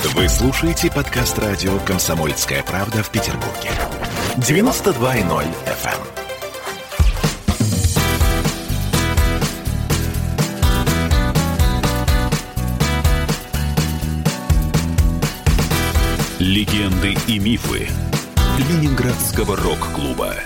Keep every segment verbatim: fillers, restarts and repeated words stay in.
Вы слушаете подкаст радио «Комсомольская правда» в Петербурге. девяносто два и ноль эф эм. Легенды и мифы Ленинградского рок-клуба.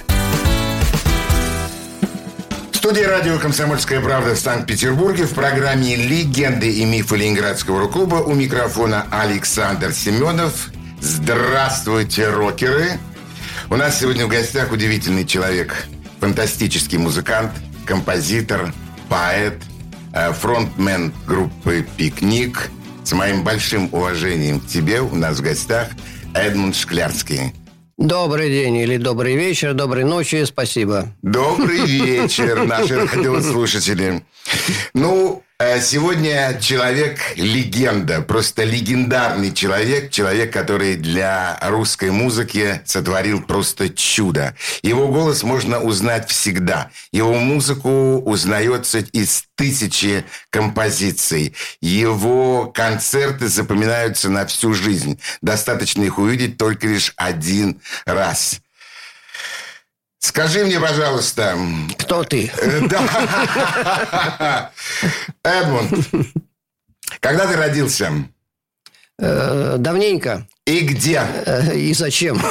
В студии радио «Комсомольская правда» в Санкт-Петербурге в программе «Легенды и мифы Ленинградского рок-клуба» у микрофона Александр Семенов. Здравствуйте, рокеры! У нас сегодня в гостях удивительный человек, фантастический музыкант, композитор, поэт, фронтмен группы «Пикник». С моим большим уважением к тебе у нас в гостях Эдмунд Шклярский. Добрый день или добрый вечер, доброй ночи, спасибо. Добрый вечер, наши радиослушатели. Ну, сегодня человек-легенда, просто легендарный человек, человек, который для русской музыки сотворил просто чудо. Его голос можно узнать всегда. Его музыку узнается из тысячи композиций. Его концерты запоминаются на всю жизнь. Достаточно их увидеть только лишь один раз. Скажи мне, пожалуйста... Кто ты? Да. Эдмунд, когда ты родился? Давненько. И где? И зачем?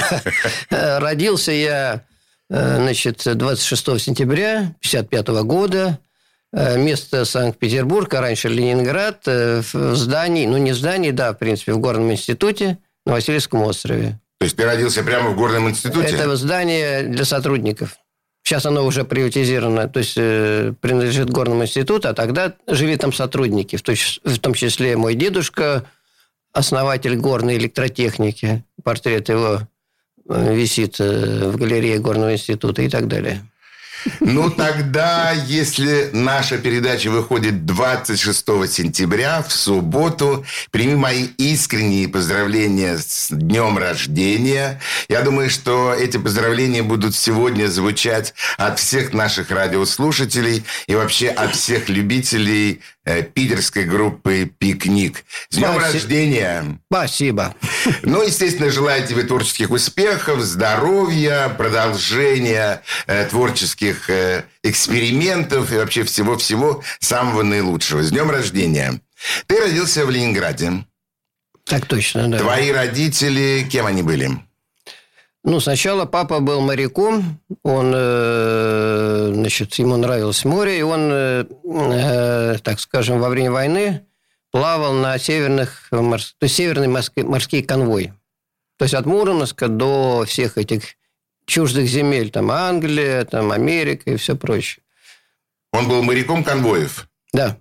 Родился я, значит, двадцать шестого сентября пятьдесят пятого года. Место Санкт-Петербург, а раньше Ленинград, в здании, ну не в здании, да, в принципе, в Горном институте на Васильевском острове. То есть ты родился прямо в Горном институте? Это здание для сотрудников. Сейчас оно уже приватизировано, то есть э, принадлежит Горному институту, а тогда жили там сотрудники, в, то, в том числе мой дедушка, основатель горной электротехники. Портрет его э, висит э, в галерее Горного института и так далее. Ну, тогда, если наша передача выходит двадцать шестого сентября, в субботу, прими мои искренние поздравления с днем рождения. Я думаю, что эти поздравления будут сегодня звучать от всех наших радиослушателей и вообще от всех любителей э, питерской группы «Пикник». С днем Спасибо. Рождения! Спасибо. Ну, естественно, желаю тебе творческих успехов, здоровья, продолжения э, творческих экспериментов и вообще всего-всего самого наилучшего. С днем рождения. Ты родился в Ленинграде. Так точно, да. Твои родители, кем они были? Ну, сначала папа был моряком. Он, э, значит, ему нравилось море. И он, э, э, так скажем, во время войны плавал на северных, морс... то есть северный морской, морский конвой. То есть от Мурманска до всех этих чуждых земель, там Англия, там Америка и все прочее. Он был моряком конвоев? Да.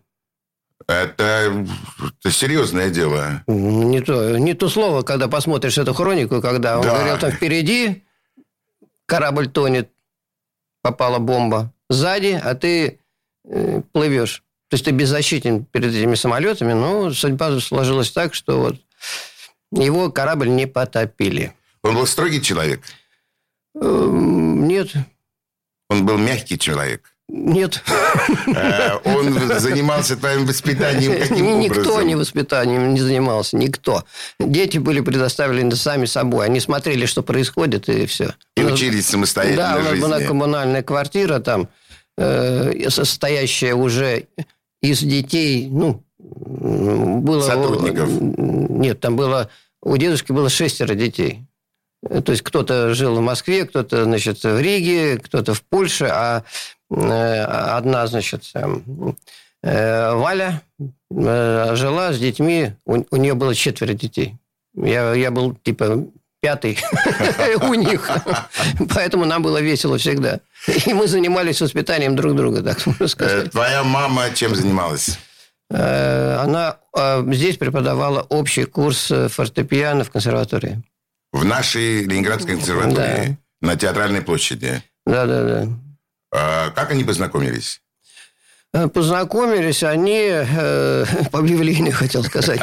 Это, это серьезное дело. Не то, не то слово, когда посмотришь эту хронику, когда он да. говорил, там впереди корабль тонет, попала бомба, сзади, а ты э, плывешь. То есть ты беззащитен перед этими самолетами, но судьба сложилась так, что вот его корабль не потопили. Он был строгий человек? Нет. Он был мягкий человек? Нет. Он занимался твоим воспитанием каким образом? Никто не воспитанием не занимался, никто. Дети были предоставлены сами собой. Они смотрели, что происходит, и все. И учились самостоятельно жизни. Да, у нас была коммунальная квартира там, состоящая уже из детей, ну, было... Сотрудников? Нет, там было... У дедушки было шестеро детей. То есть кто-то жил в Москве, кто-то, значит, в Риге, кто-то в Польше, а одна, значит, Валя жила с детьми, у, у нее было четверо детей. Я, я был, типа, пятый у них. Поэтому нам было весело всегда. И мы занимались воспитанием друг друга, так можно сказать. Твоя мама чем занималась? Она здесь преподавала общий курс фортепиано в консерватории. В нашей Ленинградской консерватории? Да. На Театральной площади? Да, да, да. А как они познакомились? Познакомились они э, по объявлению, хотел сказать.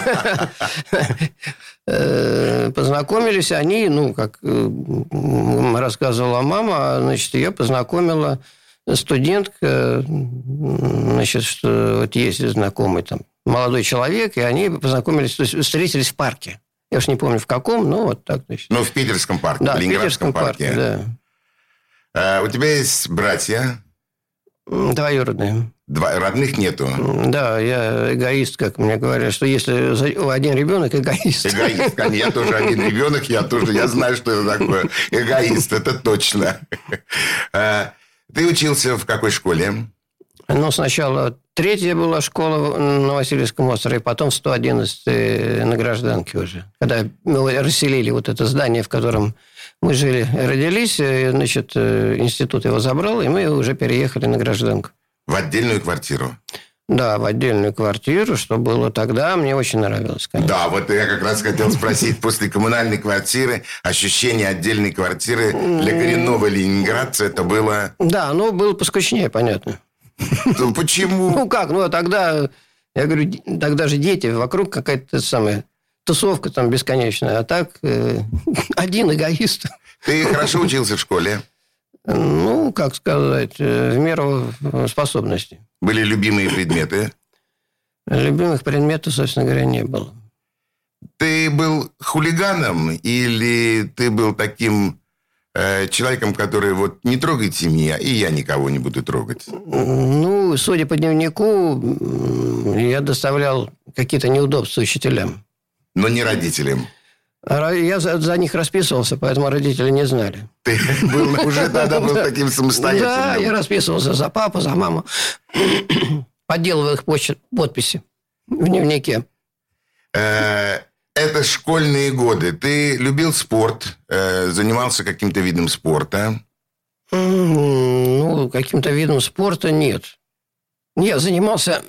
Познакомились они, ну, как рассказывала мама, значит, ее познакомила студентка, значит, что вот есть знакомый там молодой человек, и они познакомились, то есть встретились в парке. Я уж не помню, в каком, но вот так, значит. Ну, в Питерском парке, да, в Ленинградском в Питерском парке. парке, А, да. у тебя есть братья? Двоюродные. Два, родных нету? Да, я эгоист, как мне говорят, что если один ребенок, эгоист. Эгоист, конечно. Я тоже один ребенок, я тоже, я знаю, что это такое. Эгоист, это точно. Ты учился в какой школе? Ну, сначала третья была школа на Васильевском острове, потом сто одиннадцатая на Гражданке уже. Когда мы расселили вот это здание, в котором мы жили, родились, значит, институт его забрал, и мы уже переехали на Гражданку. В отдельную квартиру? Да, в отдельную квартиру, что было тогда, мне очень нравилось, конечно. Да, вот я как раз хотел спросить, после коммунальной квартиры, ощущение отдельной квартиры для коренного ленинградца, это было... Да, но было поскучнее, понятно. Ну, почему? Ну, как, ну, тогда, я говорю, тогда же дети, вокруг какая-то самая тусовка там бесконечная, а так э, один эгоист. Ты хорошо учился в школе? Ну, как сказать, в меру способностей. Были любимые предметы? Любимых предметов, собственно говоря, не было. Ты был хулиганом или ты был таким э, человеком, который вот не трогайте меня, и я никого не буду трогать? Ну, судя по дневнику, я доставлял какие-то неудобства учителям. Но не родителям? Я за, за них расписывался, поэтому родители не знали. Ты был, уже тогда был таким самостоятельным? Да, я расписывался за папу, за маму. Подделывал их подписи в дневнике. Это школьные годы. Ты любил спорт? Занимался каким-то видом спорта? Ну, каким-то видом спорта нет. Я занимался...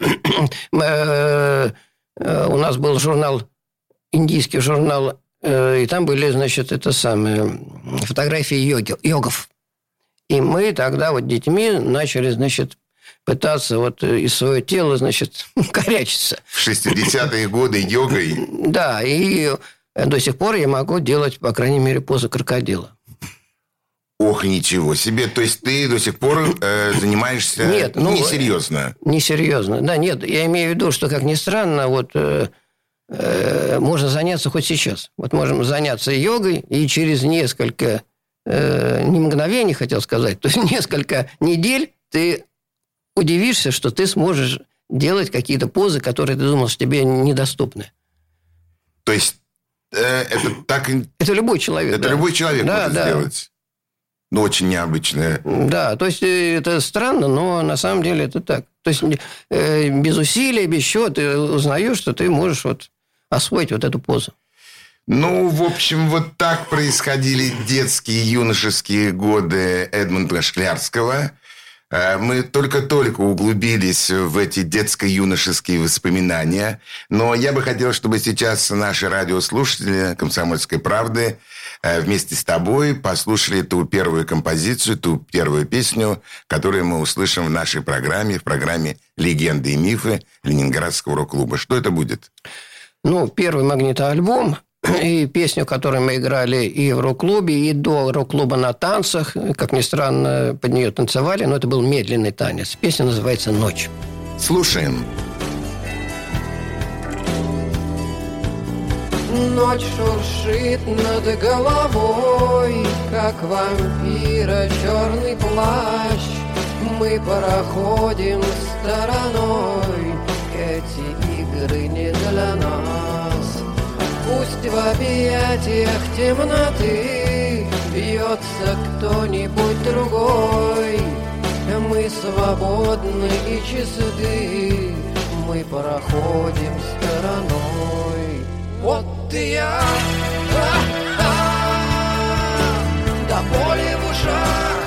У нас был журнал, индийский журнал, и там были, значит, это самое, фотографии йоги, йогов. И мы тогда вот детьми начали, значит, пытаться вот из своего тела, значит, корячиться. В шестидесятые годы йогой? Да, и до сих пор я могу делать, по крайней мере, позу крокодила. Ох, ничего себе. То есть ты до сих пор э, занимаешься нет, ну, несерьезно? Несерьезно. Да, нет, я имею в виду, что, как ни странно, вот... Э, можно заняться хоть сейчас. Вот можем заняться йогой, и через несколько, э, не мгновений, хотел сказать, то есть несколько недель ты удивишься, что ты сможешь делать какие-то позы, которые ты думал, что тебе недоступны. То есть э, это так... Это любой человек. Это да. любой человек да, может да. сделать. Ну, очень необычное. Да, то есть это странно, но на самом деле это так. То есть э, без усилий, без чего ты узнаешь, что ты можешь вот освоить вот эту позу. Ну, в общем, вот так происходили детские, юношеские годы Эдмунда Шклярского. Мы только-только углубились в эти детско-юношеские воспоминания. Но я бы хотел, чтобы сейчас наши радиослушатели «Комсомольской правды» вместе с тобой послушали ту первую композицию, ту первую песню, которую мы услышим в нашей программе, в программе «Легенды и мифы» Ленинградского рок-клуба. Что это будет? Ну, первый магнитоальбом и песню, которую мы играли и в рок-клубе, и до рок-клуба на танцах. Как ни странно, под нее танцевали, но это был медленный танец. Песня называется «Ночь». Слушаем. Ночь шуршит над головой, как вампира черный плащ. Мы проходим стороной, эти игры не для нас. Пусть в объятиях темноты бьется кто-нибудь другой. Мы свободны и чисты, мы проходим стороной. Вот и я, до боли в ушах,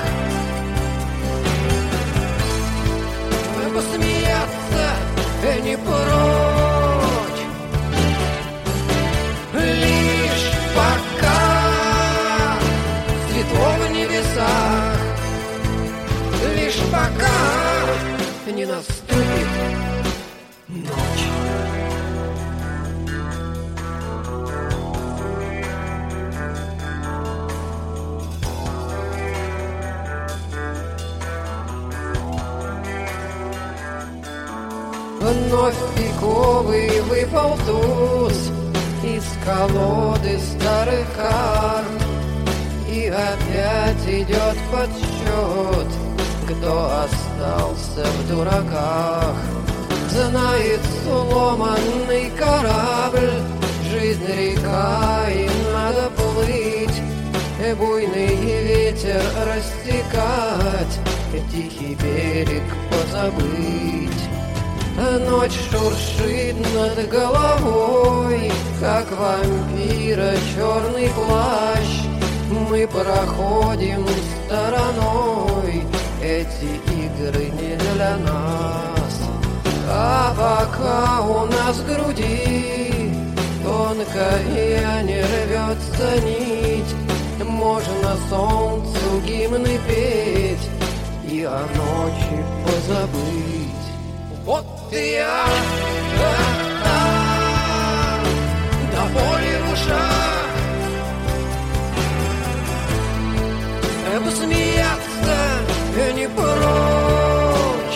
посмеяться не прочь. Лишь пока светло в небесах, лишь пока не наступит ночь. Вновь пиковый выпал туз из колоды старых карт. И опять идет подсчет, кто остался в дураках. Знает сломанный корабль, жизнь река, и надо плыть, буйный ветер растекать, тихий берег позабыть. Ночь шуршит над головой, как вампира черный плащ. Мы проходим стороной, эти игры не для нас. А пока у нас в груди тонкая не рвется нить, можно солнцу гимны петь и о ночи позабыть. Вот я, да-да, до боли в ушах, посмеяться не прочь,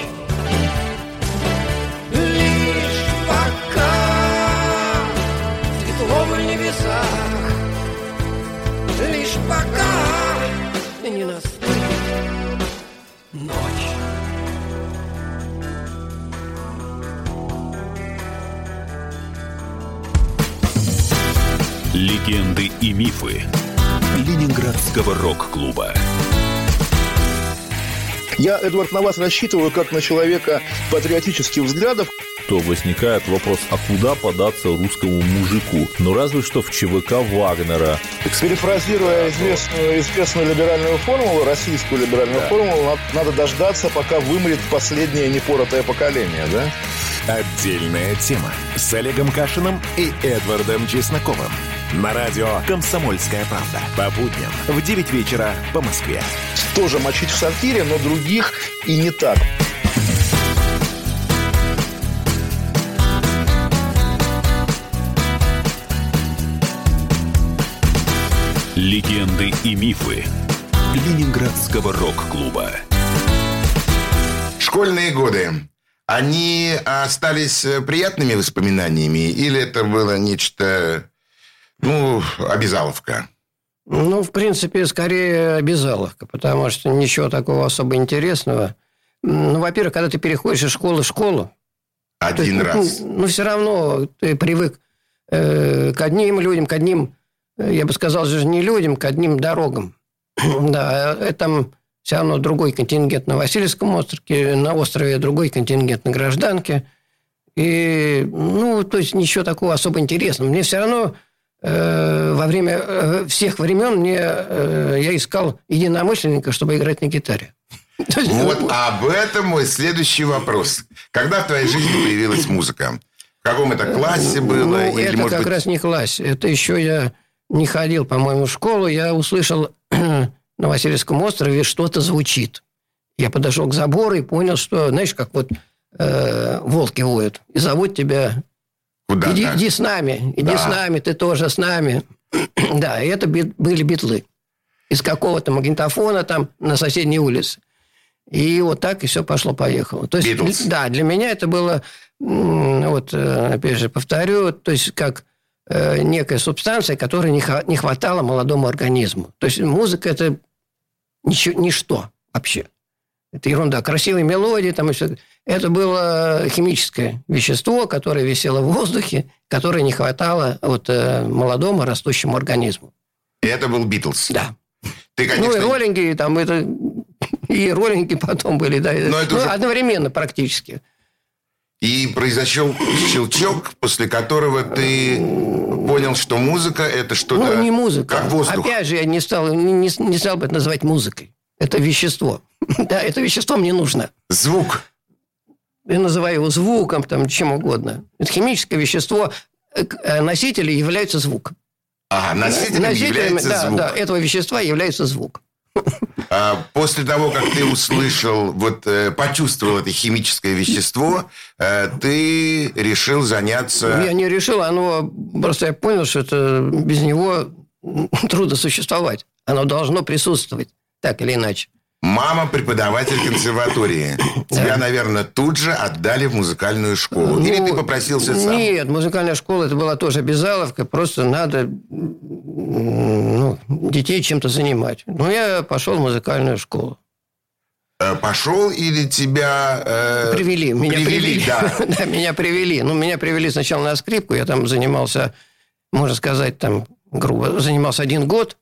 лишь пока светло в небесах, лишь пока не наступит ночь. Легенды и мифы Ленинградского рок-клуба. Я, Эдвард, на вас рассчитываю как на человека патриотических взглядов. То возникает вопрос, а куда податься русскому мужику? Ну, разве что в ЧВК Вагнера. Перефразируя известную, известную либеральную формулу, российскую либеральную да. формулу, надо, надо дождаться, пока вымрет последнее непоротое поколение, да? Отдельная тема с Олегом Кашиным и Эдвардом Чесноковым. На радио «Комсомольская правда». По будням в девять вечера по Москве. Тоже мочить в сортире, но других и не так. Легенды и мифы Ленинградского рок-клуба. Школьные годы. Они остались приятными воспоминаниями? Или это было нечто, ну, обязаловка? Ну, в принципе, скорее обязаловка, потому что ничего такого особо интересного. Ну, во-первых, когда ты переходишь из школы в школу... Один есть, раз. Ну, ну, все равно ты привык э, к одним людям, к одним, я бы сказал, же не людям, к одним дорогам. Да, это... Все равно другой контингент на Васильевском острове, на острове другой контингент на Гражданке. И, ну, то есть, ничего такого особо интересного. Мне все равно э, во время э, всех времен мне, э, я искал единомышленника, чтобы играть на гитаре. Вот об этом мой следующий вопрос. Когда в твоей жизни появилась музыка? В каком это классе было? Ну, это как раз не класс. Это еще я не ходил, по-моему, в школу. Я услышал... на Васильевском острове что-то звучит. Я подошел к забору и понял, что, знаешь, как вот э, волки воют. И зовут тебя... Куда-то. Иди, иди с нами, иди да. с нами, ты тоже с нами. Да, и это бит, были битлы. Из какого-то магнитофона там на соседней улице. И вот так и все пошло-поехало. То есть, Beatles. Да, для меня это было, вот, опять же, повторю, то есть, как... некая субстанция, которой не хватало молодому организму. То есть музыка – это ничего, ничто вообще. Это ерунда. Красивые мелодии. Там и все. Это было химическое вещество, которое висело в воздухе, которое не хватало вот, молодому растущему организму. И это был Битлз? Да. Ты, конечно... Ну, и роллинги, там, это... и роллинги потом были. Да. Но это ну, уже... одновременно практически. И произошел щелчок, после которого ты понял, что музыка – это что-то... Ну, не музыка. Как воздух. Опять же, я не стал, не, не стал бы это называть музыкой. Это вещество. Да, это вещество мне нужно. Звук. Я называю его звуком, там, чем угодно. Это химическое вещество. Носители являются звук. Ага, носителем, носителем является да, звук. Да, этого вещества является звук. А после того, как ты услышал, вот почувствовал это химическое вещество, ты решил заняться... Я не решил, оно... Просто я понял, что это без него трудно существовать. Оно должно присутствовать, так или иначе. Мама преподаватель консерватории. Тебя, наверное, тут же отдали в музыкальную школу. Или Ну, ты попросился сам? Нет, музыкальная школа, это была тоже обязаловка. Просто надо ну, детей чем-то занимать. Ну, я пошел в музыкальную школу. Э, Пошел или тебя... э, Привели, меня привели. Да. Да, меня привели. Ну, меня привели сначала на скрипку. Я там занимался, можно сказать, там, грубо, занимался один год.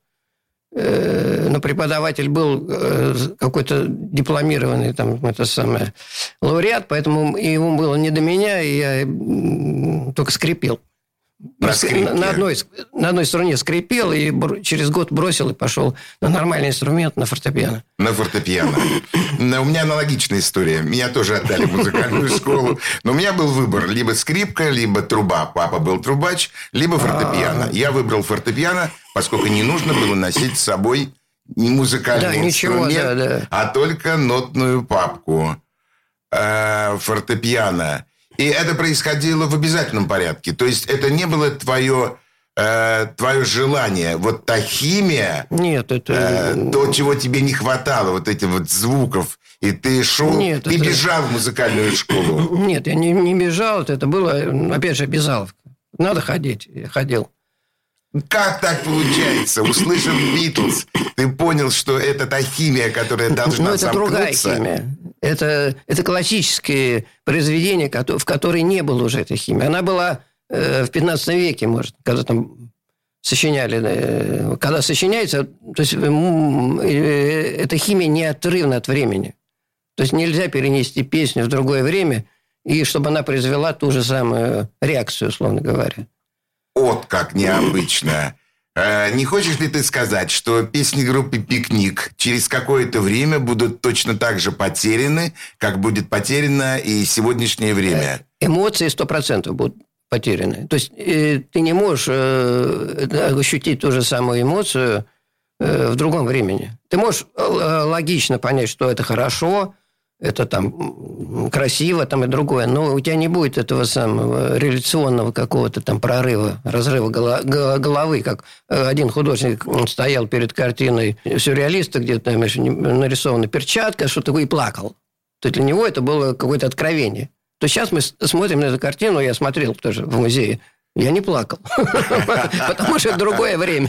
Э, Но преподаватель был э, какой-то дипломированный там, это самое, лауреат, поэтому ему было не до меня, и я м, только скрипел. На скрипке? На одной, на одной струне скрипел, и бр- через год бросил и пошел на нормальный инструмент, на фортепиано. На фортепиано. Но у меня аналогичная история. Меня тоже отдали в музыкальную школу. Но у меня был выбор. Либо скрипка, либо труба. Папа был трубач, либо фортепиано. Я выбрал фортепиано, поскольку не нужно было носить с собой не музыкальный Да, ничего, инструмент, да, да. а только нотную папку. Э, Фортепиано. И это происходило в обязательном порядке. То есть это не было твое, э, твое желание. Вот та химия... Нет, это... Э, то, чего тебе не хватало, вот этих вот звуков, и ты шел, Нет, ты это- бежал в музыкальную школу. Нет, я не, не бежал, это было, опять же, обязаловка. Надо ходить, я ходил. Как так получается? Услышав Битлз, ты понял, что это та химия, которая должна Но это другая замкнуться? химия. Это, это классические произведения, кото- в которой не было уже этой химии. Она была э, в пятнадцатом веке, может, когда там сочиняли. э, когда сочиняется, то есть м, э, эта химия неотрывна от времени. То есть нельзя перенести песню в другое время, и чтобы она произвела ту же самую реакцию, условно говоря. Вот как необычно. Э, Не хочешь ли ты сказать, что песни группы «Пикник» через какое-то время будут точно так же потеряны, как будет потеряно и сегодняшнее время? Эмоции сто процентов будут потеряны. То есть э, ты не можешь э, ощутить ту же самую эмоцию э, в другом времени. Ты можешь э, логично понять, что это хорошо, это там м, красиво, там и другое, но у тебя не будет этого самого реляционного какого-то там прорыва, разрыва голо- го- головы, как э, один художник, он стоял перед картиной сюрреалиста, где там нарисована перчатка, что такое, и плакал. То есть для него это было какое-то откровение. То сейчас мы с- смотрим на эту картину, я смотрел тоже в музее, я не плакал, потому что это другое время.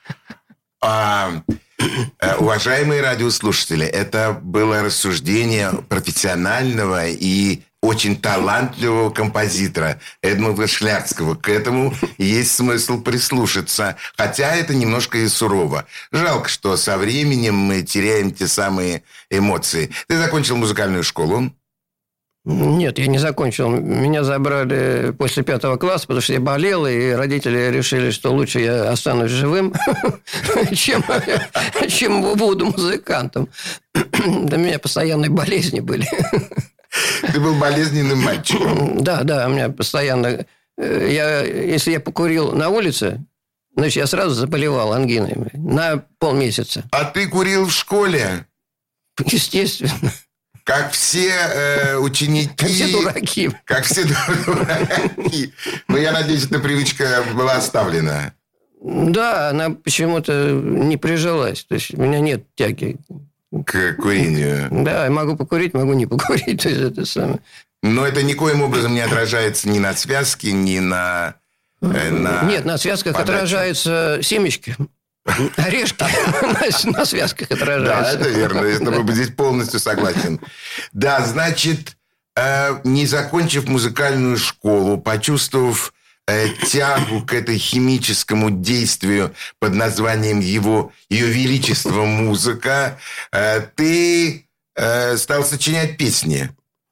А, э, уважаемые радиослушатели, это было рассуждение профессионального и очень талантливого композитора Эдмунда Шляхтского. К этому есть смысл прислушаться, хотя это немножко и сурово. Жалко, что со временем мы теряем те самые эмоции. Ты закончил музыкальную школу? Нет, я не закончил. Меня забрали после пятого класса, потому что я болел, и родители решили, что лучше я останусь живым, чем, чем буду музыкантом. Да у меня постоянные болезни были. Ты был болезненным мальчиком. Да, да, у меня постоянно... Я, если я покурил на улице, значит, я сразу заболевал ангиной на полмесяца. А ты курил в школе? Естественно. Как все э, ученики... Как все дураки. Как все дураки. Но я надеюсь, эта привычка была оставлена. Да, она почему-то не прижилась. То есть у меня нет тяги. К курению. Да, я могу покурить, могу не покурить. То есть это самое. Но это никоим образом не отражается ни на связке, ни на... э, на Нет, на связках подачу. отражаются семечки. Орешки на, на связках Да, отражаются. это верно. Я с тобой здесь полностью согласен. Да, значит, э, не закончив музыкальную школу, почувствовав э, тягу к этой химическому действию под названием его, ее величество музыка, э, ты э, стал сочинять песни.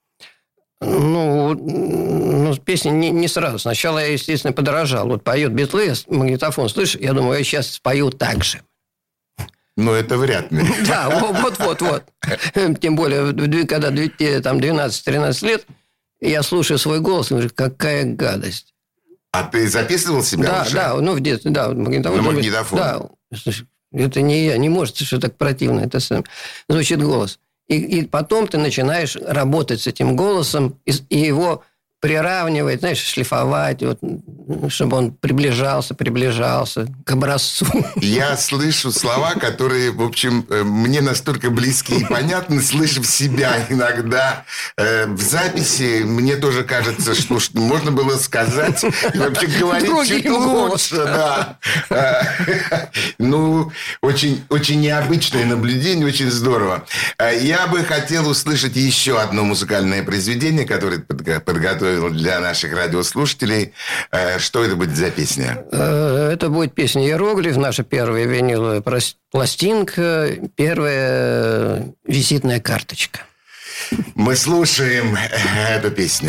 Ну, ну, песни не, не сразу. Сначала я, естественно, подражал. Вот поет Битлы, магнитофон слышу, я думаю, я сейчас спою так же. Но это вряд ли. Да, вот-вот-вот. Тем более, когда там двенадцать-тринадцать лет, я слушаю свой голос и говорю, какая гадость. А ты записывал себя Да, уже? да, ну, в детстве, да. Магнитофон. На магнитофон? Да. Слушай, это не я, не может, что так противно. Это сам. Звучит голос. И, и потом ты начинаешь работать с этим голосом и, и его приравнивать, знаешь, шлифовать, вот, чтобы он приближался, приближался к образцу. Я слышу слова, которые, в общем, мне настолько близки и понятны, слышав себя иногда э, в записи, мне тоже кажется, что, что можно было сказать и вообще говорить Другим чуть лучше. Да. Ну, очень, очень необычное наблюдение, очень здорово. Я бы хотел услышать еще одно музыкальное произведение, которое подготовил для наших радиослушателей. Что это будет за песня? Это будет песня «Иероглиф», наша первая виниловая пластинка, первая визитная карточка. Мы слушаем эту песню.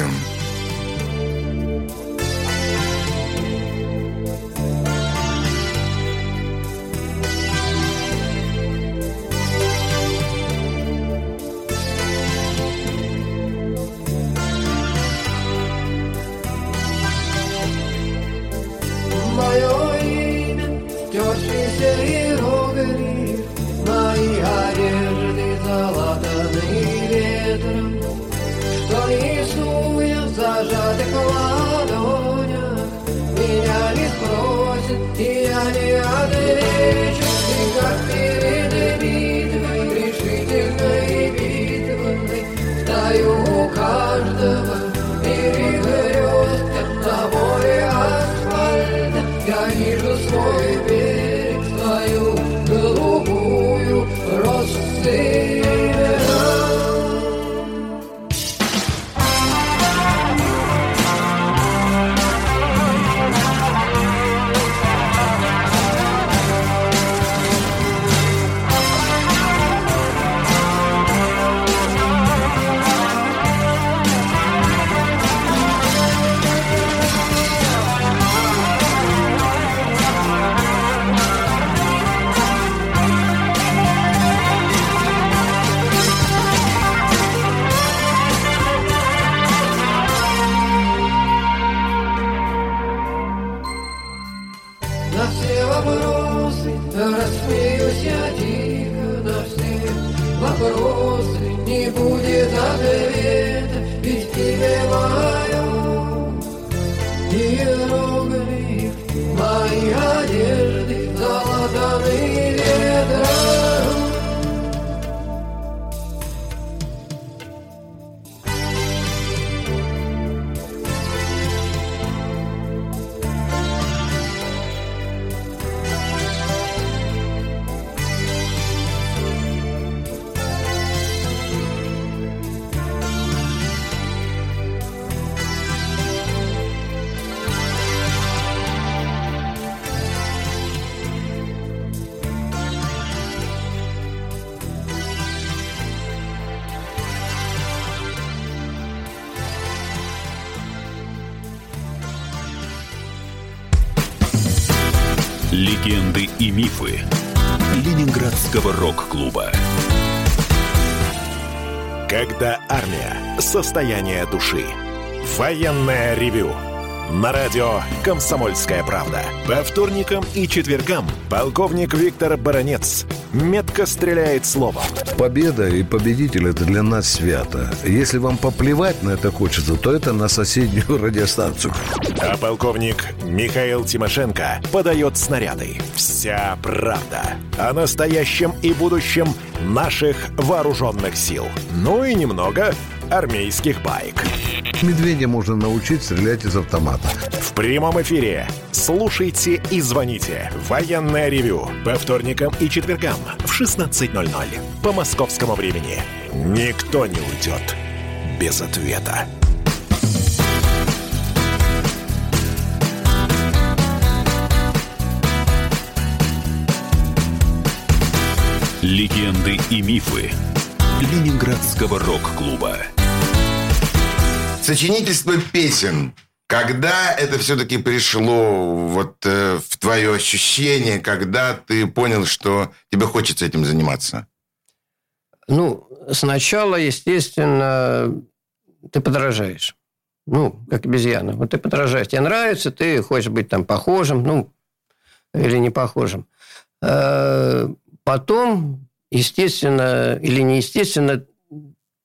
Легенды и мифы Ленинградского рок-клуба. Когда армия. Состояние души. Военное ревю. На радио «Комсомольская правда». По вторникам и четвергам полковник Виктор Баранец метко стреляет словом. Победа и победитель – это для нас свято. Если вам поплевать на это хочется, то это на соседнюю радиостанцию. А полковник Михаил Тимошенко подает снаряды. Вся правда о настоящем и будущем наших вооруженных сил. Ну и немного армейских баек. Медведя можно научить стрелять из автомата. В прямом эфире слушайте и звоните. Военное ревю по вторникам и четвергам в шестнадцать ноль ноль по московскому времени. Никто не уйдет без ответа. Легенды и мифы Ленинградского рок-клуба. Сочинительство песен. Когда это все-таки пришло вот э, в твое ощущение, когда ты понял, что тебе хочется этим заниматься? Ну, сначала, естественно, ты подражаешь. Ну, как обезьяна. Вот ты подражаешь. Тебе нравится, ты хочешь быть там похожим, ну, или не похожим. Потом, естественно или неестественно,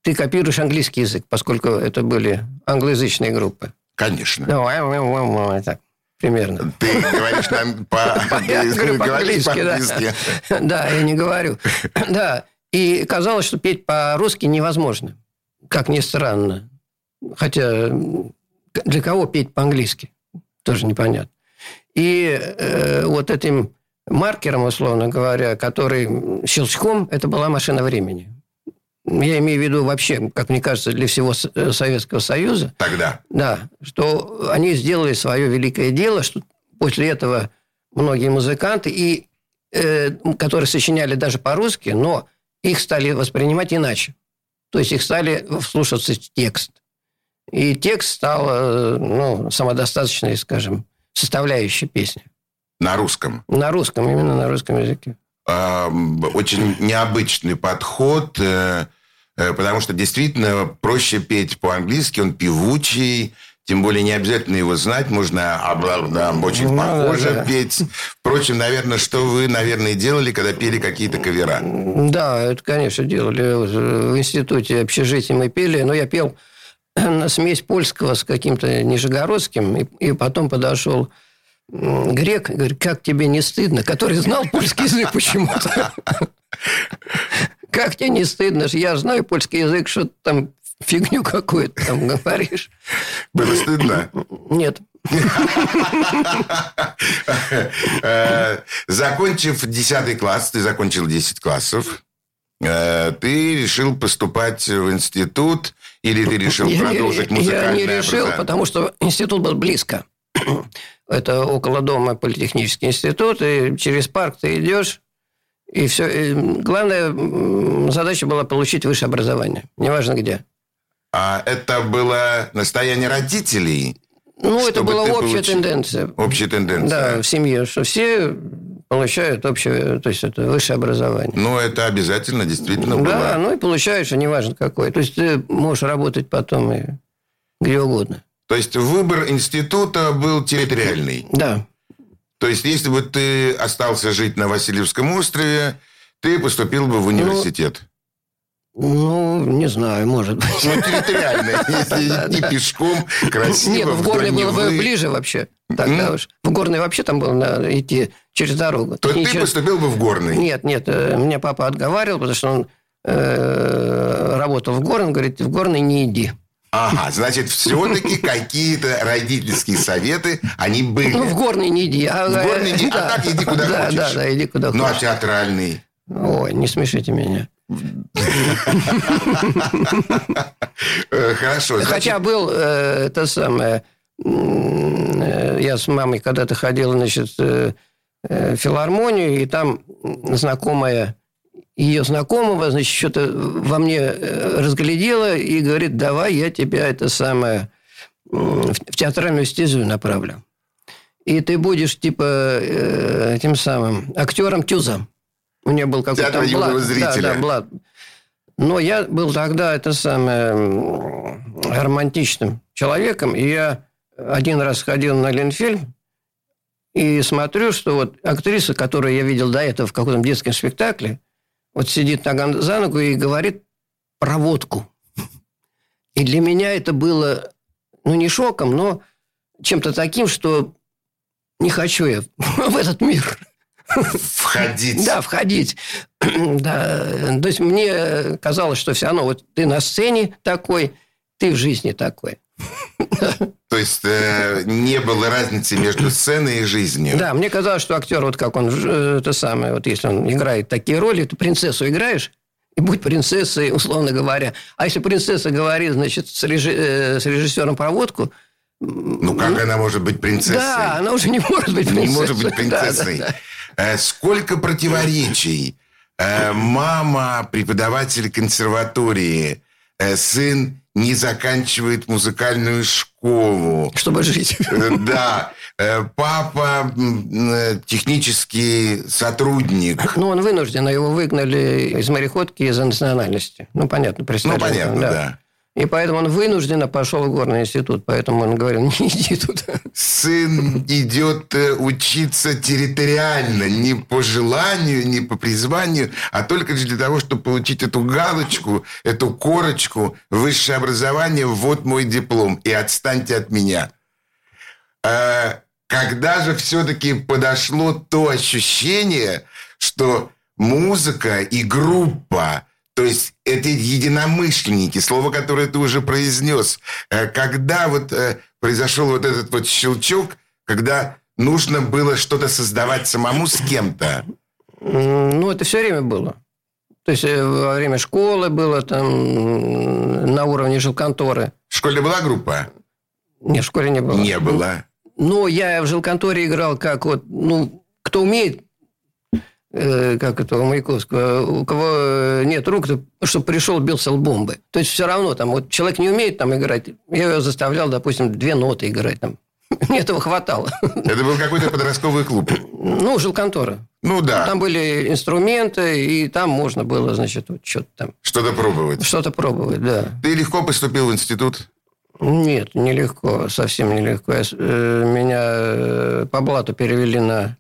ты копируешь английский язык, поскольку это были англоязычные группы. Конечно. Ну, так, примерно. Ты говоришь нам по-английски, да. Да, я не говорю. Да, и казалось, что петь по-русски невозможно. Как ни странно. Хотя для кого петь по-английски? Тоже непонятно. И э, вот этим маркером, условно говоря, который щелчком, это была машина времени. Я имею в виду вообще, как мне кажется, для всего Советского Союза. Тогда. Да, что они сделали свое великое дело, что после этого многие музыканты, и, э, которые сочиняли даже по-русски, но их стали воспринимать иначе. То есть их стали вслушиваться в текст. И текст стал ну, самодостаточной, скажем, составляющей песни. На русском? На русском, именно на русском языке. Очень необычный подход, потому что действительно проще петь по-английски, он певучий, тем более не обязательно его знать, можно очень ну, похоже да, да. петь. Впрочем, наверное, что вы, наверное, делали, когда пели какие-то кавера? Да, это, конечно, делали. В институте общежития мы пели, но я пел на смесь польского с каким-то нижегородским, и, и потом подошел грек, говорит, как тебе не стыдно, который знал польский язык почему-то. Как тебе не стыдно? Я знаю польский язык, что ты там фигню какую-то там говоришь. Было стыдно? Нет. Закончив десятый класс, ты закончил десять классов, ты решил поступать в институт или ты решил продолжить музыкальное образование? Я не решил, потому что институт был близко. Это около дома политехнический институт, и через парк ты идешь, и все. И главная задача была получить высшее образование, неважно где. А это было настояние родителей? Ну, это была общая получил... тенденция. Общая тенденция. Да, в семье, что все получают общее, то есть это высшее образование. Ну, это обязательно действительно было. Да, ну и получаешь, неважно какое. То есть ты можешь работать потом и где угодно. То есть выбор института был территориальный? Да. То есть если бы ты остался жить на Васильевском острове, ты поступил бы в университет? Ну, ну не знаю, может быть. Ну, территориально, если идти пешком, красиво. Нет, в Горный было бы ближе вообще. Тогда уж. В Горный вообще там было надо идти через дорогу. То ты поступил бы в Горный? Нет, нет, меня папа отговаривал, потому что он работал в Горном, говорит, в Горный не иди. Ага, значит, все-таки какие-то родительские советы, они были. Ну, в Горный не иди. А, в Горный не иди, да, а так иди куда да, хочешь. Да, да, иди куда ну, хочешь. Ну, а театральный? Ой, не смешите меня. Хорошо. Хотя был это самое... Я с мамой когда-то ходил, значит, в филармонию, и там знакомая... Ее знакомого, значит, что-то во мне разглядела и говорит, давай я тебя это самое в театральную стезю направлю. И ты будешь, типа, этим самым актером Тюза. У нее был какой-то там блат. Зрителя. Да, да, блат. Но я был тогда, это самое, романтичным человеком, и я один раз ходил на Ленфильм, и смотрю, что вот актриса, которую я видел до этого в каком-то детском спектакле, вот сидит нога за ногу и говорит про водку. И для меня это было, ну, не шоком, но чем-то таким, что не хочу я в этот мир. Входить. Да, входить. Да. То есть мне казалось, что все равно вот ты на сцене такой, ты в жизни такой. То есть э, не было разницы между сценой и жизнью. Да, мне казалось, что актер, вот как он, это самое, вот если он играет такие роли, то принцессу играешь, и будь принцессой, условно говоря. А если принцесса говорит, значит, с, режи, э, с режиссером про водку... Ну, как ну, она может быть принцессой? Да, она уже не может быть принцессой. Не может быть принцессой. Да, да, да. Сколько противоречий. Мама, преподаватель консерватории, сын не заканчивает музыкальную школу. Чтобы жить. Да. Папа технический сотрудник. Ну, он вынужден, его выгнали из мореходки из-за национальности. Ну, понятно, представляете. Ну, понятно, да. И поэтому он вынужденно пошел в горный институт. Поэтому он говорил, не иди туда. Сын идет учиться территориально, не по желанию, не по призванию, а только лишь для того, чтобы получить эту галочку, эту корочку, высшее образование, вот мой диплом, и отстаньте от меня. Когда же все-таки подошло то ощущение, что музыка и группа, то есть это единомышленники, слово, которое ты уже произнес, когда вот произошел вот этот вот щелчок, когда нужно было что-то создавать самому с кем-то? Ну, это все время было. То есть во время школы было там на уровне жилконторы. В школе была группа? Нет, в школе не было. Не было. Но я в жилконторе играл как вот, ну, кто умеет, как это у Маяковского, у кого нет рук, чтобы пришел, бился лбомбы. То есть все равно там вот человек не умеет там играть, я его заставлял, допустим, две ноты играть там. Мне этого хватало. Это был какой-то подростковый клуб? Ну, жилконтора. Ну да. Там были инструменты, и там можно было, значит, вот что-то там. Что-то пробовать. Что-то пробовать, да. Ты легко поступил в институт? Нет, нелегко, совсем нелегко. Я, э, меня по блату перевели на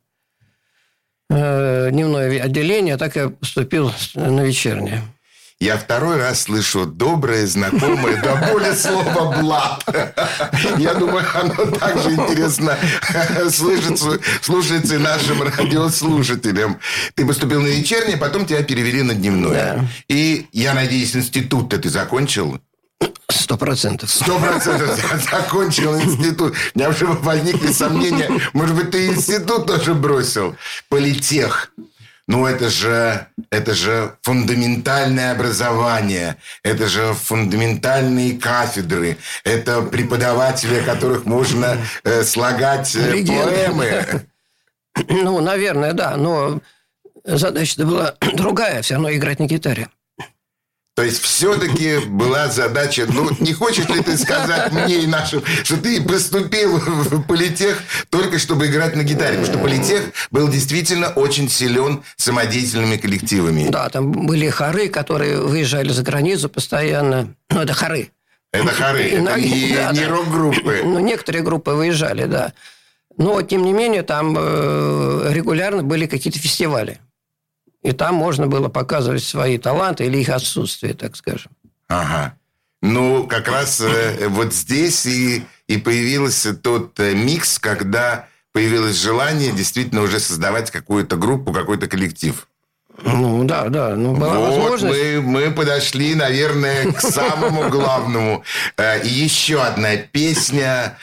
э, дневное отделение, а так я поступил на вечернее. Я второй раз слышу доброе, знакомое, до боли слово «блат». Я думаю, оно также интересно слышится, слушается и нашим радиослушателям. Ты поступил на вечернее, потом тебя перевели на дневное. Да. И, я надеюсь, институт-то ты закончил? Сто процентов. Сто процентов закончил институт. У меня уже возникли сомнения. Может быть, ты институт тоже бросил? Политех. Ну, это же, это же фундаментальное образование. Это же фундаментальные кафедры. Это преподаватели, о которых можно э, слагать э, поэмы. Ну, наверное, да. Но задача-то была другая. Все равно играть на гитаре. То есть, все-таки была задача... Ну, не хочешь ли ты сказать мне и нашим, что ты поступил в политех только чтобы играть на гитаре? Потому что политех был действительно очень силен самодеятельными коллективами. Да, там были хоры, которые выезжали за границу постоянно. Ну, это хоры. Это хоры, это не, да, не да. рок-группы. Ну, некоторые группы выезжали, да. Но, тем не менее, там регулярно были какие-то фестивали. И там можно было показывать свои таланты или их отсутствие, так скажем. Ага. Ну, как раз э, вот здесь и, и появился тот э, микс, когда появилось желание действительно уже создавать какую-то группу, какой-то коллектив. Ну, да, да. Ну, была вот возможность. Мы, мы подошли, наверное, к самому главному. И еще одна песня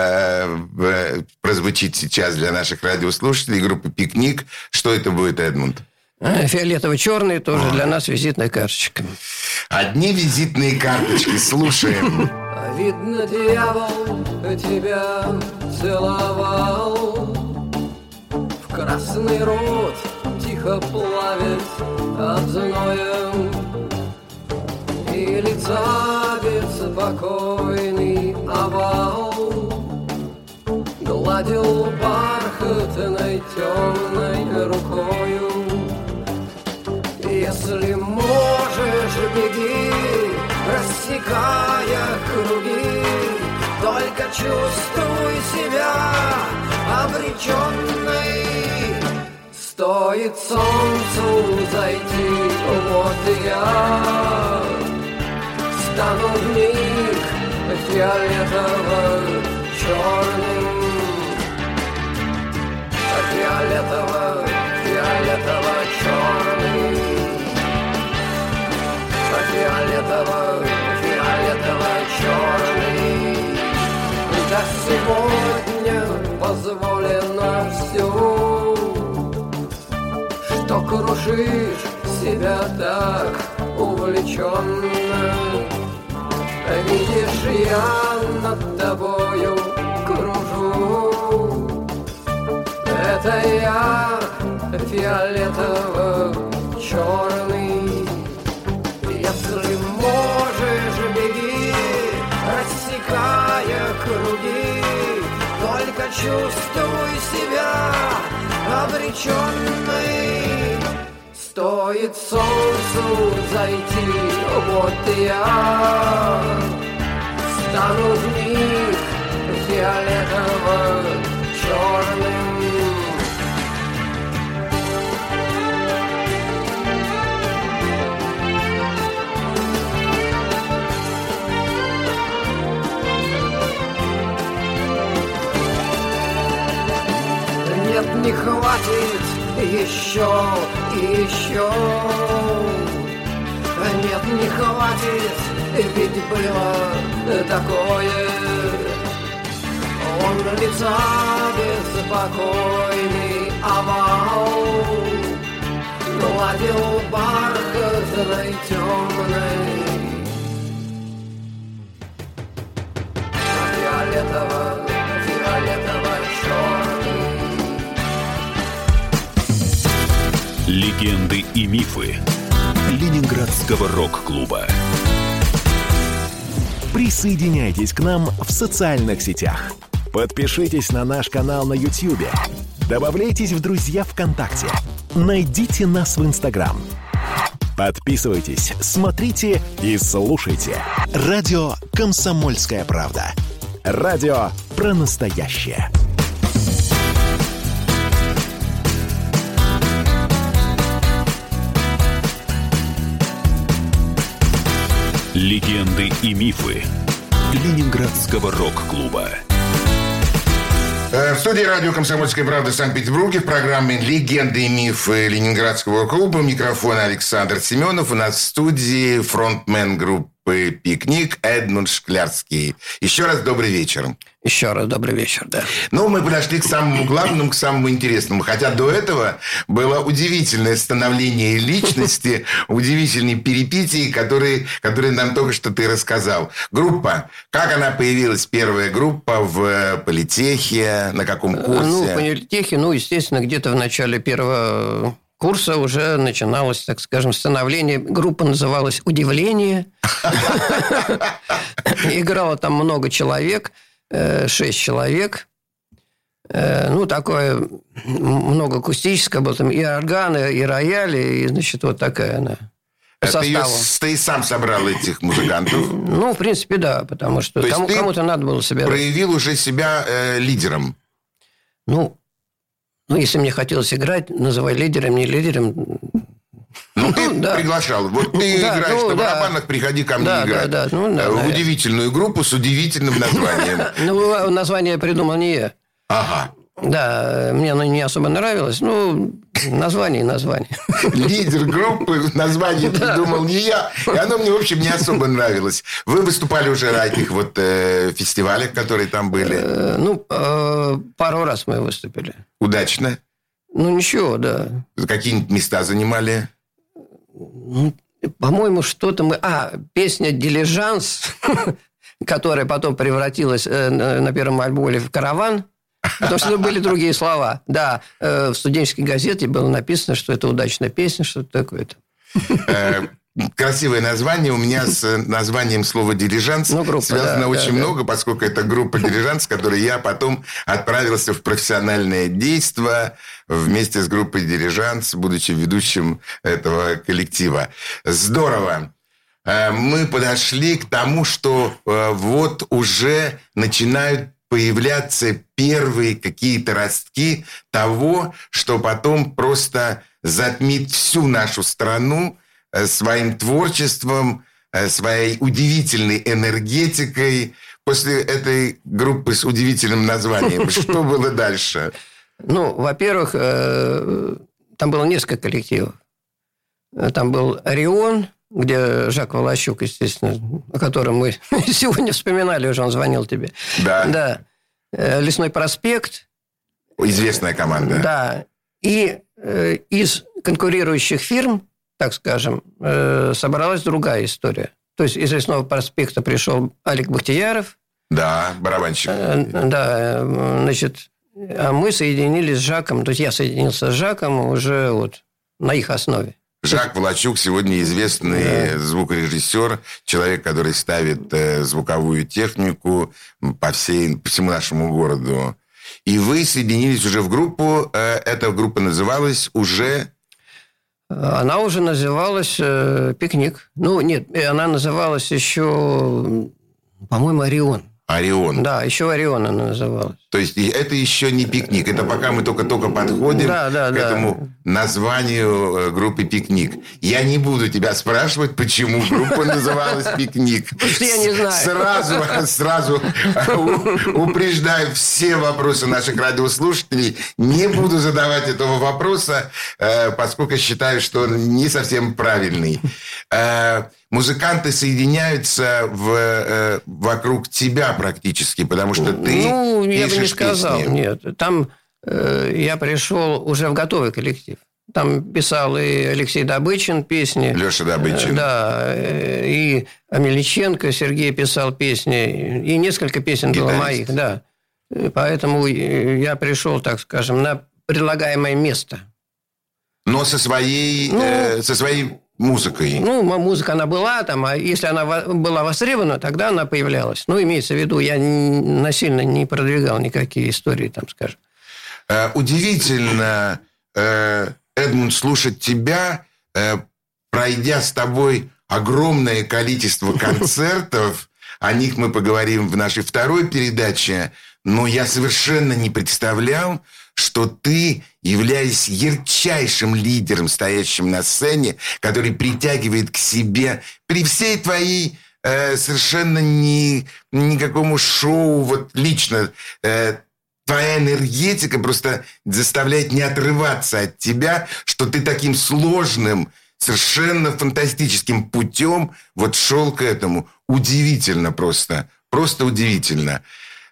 прозвучит сейчас для наших радиослушателей группы «Пикник». Что это будет, Эдмунд? Фиолетово-черный тоже а. для нас визитная карточка. Одни визитные карточки. Слушаем. Видно, дьявол тебя целовал, в красный рот тихо плавит от зноя, и лица беспокойный овал гладил бархатной темной рукою. Если можешь, беги, рассекая круги, только чувствуй себя обреченной. Стоит солнцу зайти, вот и я стану вмиг фиолетово-черным, фиолетово, фиолетово-черный. Фиолетово, фиолетово-черный. Да сегодня позволено все, что кружишь себя так увлеченно. Видишь, я над тобою кружу. Это я фиолетово-черный. Если можешь, беги, рассекая круги, только чувствуй себя обреченной. Стоит солнцу зайти, вот и я стану вмиг фиолетово-черным. Нет, не хватит еще и еще. Нет, не хватит, ведь было такое. Он лица беспокойный овал гладил бархатной темной. Фиолетово, фиолетово-черный. Легенды и мифы Ленинградского рок-клуба. Присоединяйтесь к нам в социальных сетях. Подпишитесь на наш канал на YouTube. Добавляйтесь в друзья ВКонтакте. Найдите нас в Инстаграм. Подписывайтесь, смотрите и слушайте. Радио «Комсомольская правда». Радио про настоящее. Легенды и мифы Ленинградского рок-клуба. В студии радио «Комсомольская правда» в Санкт-Петербурге в программе «Легенды и мифы Ленинградского рок-клуба». Микрофон Александр Семенов. У нас в студии фронтмен группы «Пикник» Эдмунд Шклярский. Еще раз добрый вечер. Еще раз добрый вечер, да. Ну, мы подошли к самому главному, к самому интересному. Хотя до этого было удивительное становление личности, удивительные перипетии, которые, которые нам только что ты рассказал. Группа. Как она появилась, первая группа в политехе? На каком курсе? Ну, в политехе, ну, естественно, где-то в начале первого курса уже начиналось, так скажем, становление. Группа называлась «Удивление». Играло там много человек. Шесть человек. Ну, такое много акустическое было. Там и органы, и рояли, и, значит, вот такая она. По ты, ее, составу. ты сам собрал этих музыкантов? Ну, в принципе, да. Потому что кому, кому-то надо было собирать. Проявил уже себя э, лидером? Ну, ну, если мне хотелось играть, называй лидером, не лидером. Ну, ты да. приглашал. Вот ты да, играешь ну, на да. барабанах, приходи ко мне да, играть. Да, да. Ну, да, в наверное. удивительную группу с удивительным названием. Ну, название придумал не я. Ага. Да, мне оно не особо нравилось. Ну, название и название. Лидер группы, название придумал не я. И оно мне, в общем, не особо нравилось. Вы выступали уже на этих вот э, фестивалях, которые там были? Э, ну, э, пару раз мы выступили. Удачно? Ну, ничего, да. Какие-нибудь места занимали? Ну, по-моему, что-то мы... А, песня «Дилижанс», которая потом превратилась на первом альбоме в «Караван», потому что были другие слова. Да, в студенческой газете было написано, что это удачная песня, что-то такое-то. Красивое название. У меня с названием слова «Дилижанс» ну, группа, связано да, очень да, много, да. поскольку это группа «Дилижанс», с которой я потом отправился в профессиональное действо вместе с группой «Дилижанс», будучи ведущим этого коллектива. Здорово. Мы подошли к тому, что вот уже начинают появляться первые какие-то ростки того, что потом просто затмит всю нашу страну своим творчеством, своей удивительной энергетикой. После этой группы с удивительным названием, что было дальше? Ну, во-первых, там было несколько коллективов. Там был «Орион», где Жак Волощук, естественно, о котором мы сегодня вспоминали уже, он звонил тебе. Да. Да. «Лесной проспект». Известная команда. Да. И из конкурирующих фирм, так скажем, собралась другая история. То есть из «Лесного проспекта» пришел Алик Бахтияров. Да, барабанщик. Да, значит, а мы соединились с Жаком. То есть я соединился с Жаком уже вот на их основе. Жак Волощук сегодня известный да. звукорежиссер, человек, который ставит звуковую технику по, всей, по всему нашему городу. И вы соединились уже в группу. Эта группа называлась уже... Она уже называлась э, «Пикник». Ну, нет, она называлась еще, по-моему, «Орион». «Орион». Да, еще «Орион» она называлась. То есть это еще не «Пикник». Это пока мы только-только подходим да, да, к да. этому названию группы «Пикник». Я не буду тебя спрашивать, почему группа называлась «Пикник». Я не знаю. Сразу, сразу упреждаю все вопросы наших радиослушателей. Не буду задавать этого вопроса, поскольку считаю, что он не совсем правильный. Музыканты соединяются в, вокруг тебя практически, потому что ты ну, я бы не сказал, песни. Нет. Там э, я пришел уже в готовый коллектив. Там писал и Алексей Добычин песни. Леша Добычин. Да, и Амельниченко Сергей писал песни. И несколько песен было моих, да. Поэтому я пришел, так скажем, на предлагаемое место. Но со своей... Ну, э, со своей... музыкой. Ну, музыка она была там, а если она была востребована, тогда она появлялась. Ну, имеется в виду, я насильно не продвигал никакие истории, там, скажем. Э, удивительно, э, Эдмунд, слушать тебя, э, пройдя с тобой огромное количество концертов. О них мы поговорим в нашей второй передаче. Но я совершенно не представлял, что ты, являясь ярчайшим лидером, стоящим на сцене, который притягивает к себе при всей твоей э, совершенно ни, никакому шоу, вот лично э, твоя энергетика просто заставляет не отрываться от тебя, что ты таким сложным, совершенно фантастическим путем вот шел к этому. Удивительно просто, просто удивительно.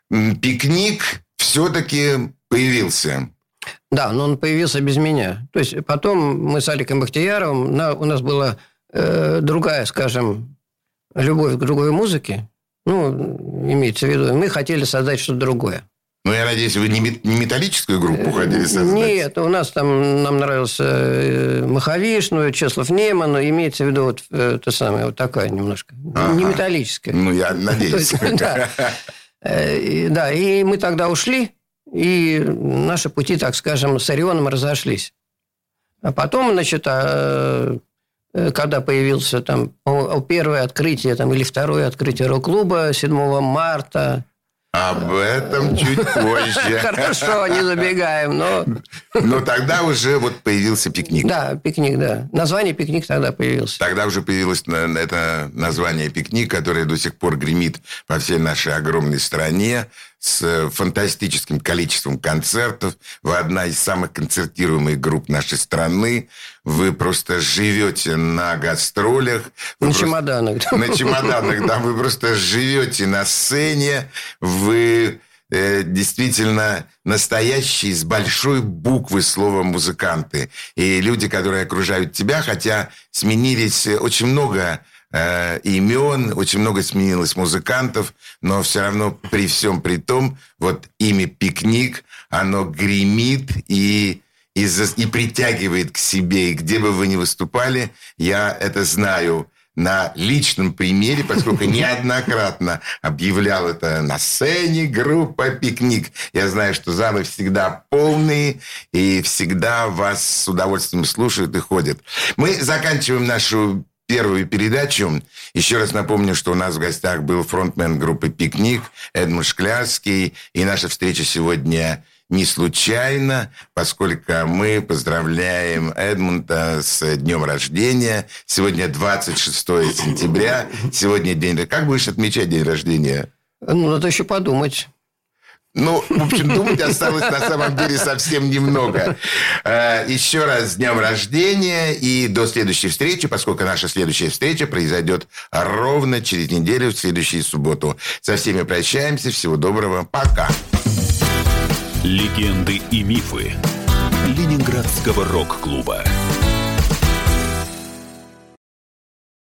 «Пикник» все-таки появился. Да, но он появился без меня. То есть потом мы с Аликом Бахтияровым, на, у нас была э, другая, скажем, любовь к другой музыке. Ну, имеется в виду, мы хотели создать что-то другое. Ну, я надеюсь, вы не металлическую группу хотели создать? Нет, у нас там, нам нравился Маховиш, ну, Чеслов Неман, но имеется в виду вот то самое, вот такая немножко, ага. Не металлическая. Ну, я надеюсь. Да, и мы тогда ушли, и наши пути, так скажем, с Орионом разошлись. А потом, значит, когда появился там первое открытие там, или второе открытие рок-клуба седьмого марта... Об этом чуть позже. Хорошо, не забегаем, но... Но тогда уже вот появился «Пикник». Да, «Пикник», да. Название «Пикник» тогда появилось. Тогда уже появилось это название «Пикник», которое до сих пор гремит по всей нашей огромной стране с фантастическим количеством концертов. Вы одна из самых концертируемых групп нашей страны. Вы просто живете на гастролях. На просто... чемоданах. На чемоданах, да. Вы просто живете на сцене. Вы э, действительно настоящие с большой буквы слова музыканты. И люди, которые окружают тебя, хотя сменились очень много э, имен, очень много сменилось музыкантов, но все равно при всем при том, вот имя «Пикник», оно гремит и... И, и притягивает к себе. И где бы вы ни выступали, я это знаю на личном примере, поскольку неоднократно объявлял это на сцене группа «Пикник». Я знаю, что залы всегда полные, и всегда вас с удовольствием слушают и ходят. Мы заканчиваем нашу первую передачу. Еще раз напомню, что у нас в гостях был фронтмен группы «Пикник» Эдмунд Шклярский. И наша встреча сегодня не случайно, поскольку мы поздравляем Эдмунда с днем рождения. Сегодня двадцать шестое сентября. Сегодня день... Как будешь отмечать день рождения? Ну, надо еще подумать. Ну, в общем, думать осталось на самом деле совсем немного. Еще раз с днем рождения и до следующей встречи, поскольку наша следующая встреча произойдет ровно через неделю, в следующую субботу. Со всеми прощаемся. Всего доброго. Пока. Легенды и мифы Ленинградского рок-клуба.